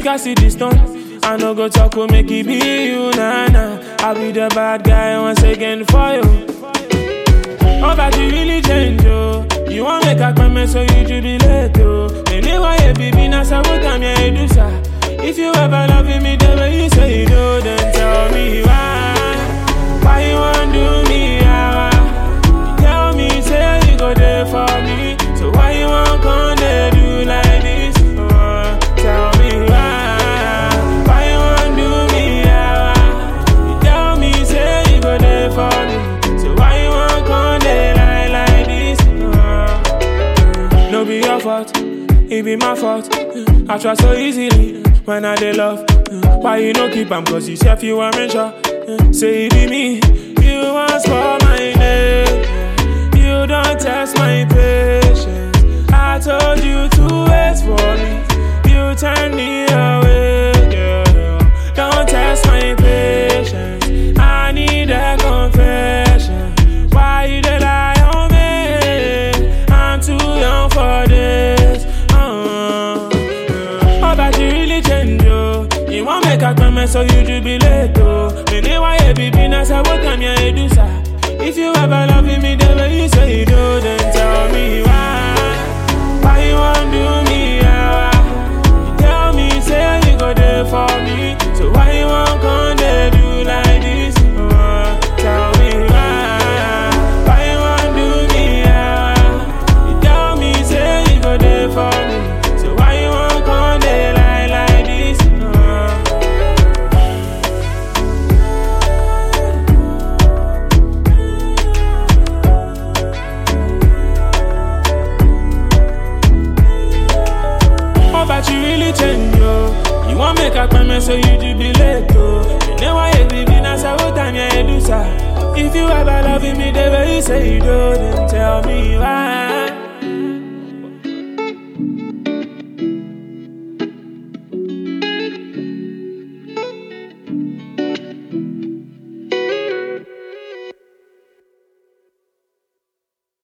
I see this done. I no go talk, will make it be you, nah, nah. I'll be the bad guy once again for you. Oh, but you really change, oh. You want make a comment so you jubilate, oh. Anyway, yeah, baby, now so what time you do, sir? If you ever loving me the way you say you do, then tell me why. Why you want do me, how? Tell me, say you go there for me. So why you want come there do like this? Tell me why. Why you want do me, how? You tell me, say you go there for me. So why you want come there like this? No be your fault, it be my fault. I try so easily when I dey love. Why you no keep am? Cause you self you want me sure. Say it be me, you want for my name. You don't test my patience. I told you to wait for me. You turn me away, girl. Don't test my patience. I need a confession. Why you dey lie on me? I'm too young for this. Oh, but you really change, oh. You want make a comment so you jubilate, oh. Anyway, baby, now say what time you do, sir? If you ever loving me the way you say you do, then tell me why. Why you want do me, how? Tell me, say you go there for me. So why you want come there do like this? Tell me why. Why you want do me, how? You tell me, say you go there for me. So why you want come there like this? But you really change, yo. You want make a comment so you jubilate, oh. You know why you baby, now so what time you do, sir? If you ever loving me the way you say you do, then tell me why.